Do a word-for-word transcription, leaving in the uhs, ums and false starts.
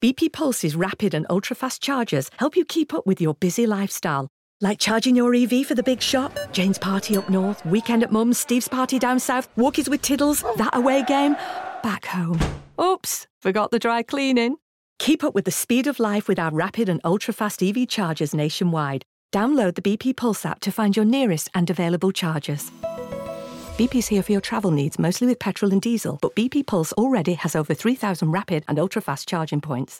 B P Pulse's rapid and ultra-fast chargers help you keep up with your busy lifestyle. Like charging your E V for the big shop, Jane's party up north, weekend at Mum's, Steve's party down south, walkies with Tiddles, that away game, back home. Oops, forgot the dry cleaning. Keep up with the speed of life with our rapid and ultra-fast E V chargers nationwide. Download the B P Pulse app to find your nearest and available chargers. B P's here for your travel needs, mostly with petrol and diesel, but B P Pulse already has over three thousand rapid and ultra-fast charging points.